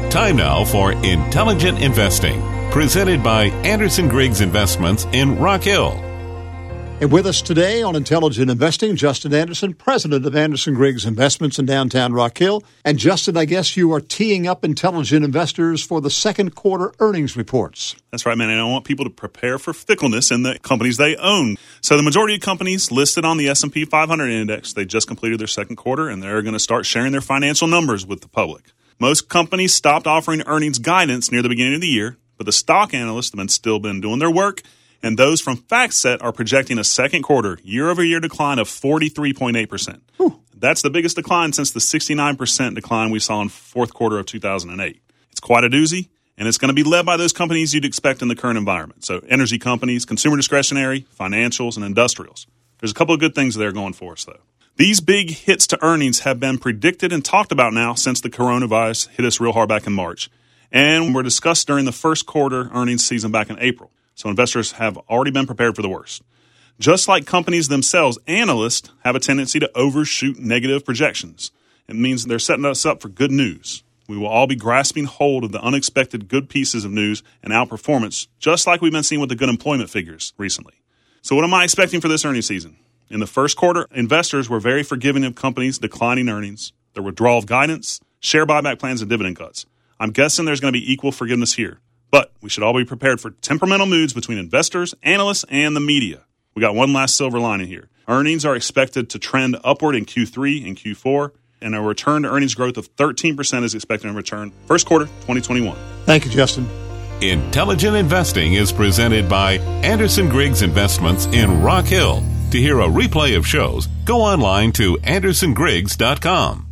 Time now for Intelligent Investing, presented by Anderson Griggs Investments in Rock Hill. And with us today on Intelligent Investing, Justin Anderson, president of Anderson Griggs Investments in downtown Rock Hill. And Justin, I guess you are teeing up intelligent investors for the second quarter earnings reports. That's right, man. And I want people to prepare for fickleness in the companies they own. So the majority of companies listed on the S&P 500 index, they just completed their second quarter, and they're going to start sharing their financial numbers with the public. Most companies stopped offering earnings guidance near the beginning of the year, but the stock analysts have still been doing their work. And those from FactSet are projecting a second quarter year-over-year decline of 43.8%. That's the biggest decline since the 69% decline we saw in fourth quarter of 2008. It's quite a doozy, and it's going to be led by those companies you'd expect in the current environment. So energy companies, consumer discretionary, financials, and industrials. There's a couple of good things there going for us, though. These big hits to earnings have been predicted and talked about now since the coronavirus hit us real hard back in March, and were discussed during the first quarter earnings season back in April. So investors have already been prepared for the worst. Just like companies themselves, analysts have a tendency to overshoot negative projections. It means they're setting us up for good news. We will all be grasping hold of the unexpected good pieces of news and outperformance, just like we've been seeing with the good employment figures recently. So what am I expecting for this earnings season? In the first quarter, investors were very forgiving of companies declining earnings, their withdrawal of guidance, share buyback plans, and dividend cuts. I'm guessing there's going to be equal forgiveness here. But we should all be prepared for temperamental moods between investors, analysts, and the media. We got one last silver lining here. Earnings are expected to trend upward in Q3 and Q4, and a return to earnings growth of 13% is expected to return first quarter 2021. Thank you, Justin. Intelligent Investing is presented by Anderson Griggs Investments in Rock Hill. To hear a replay of shows, go online to andersongriggs.com.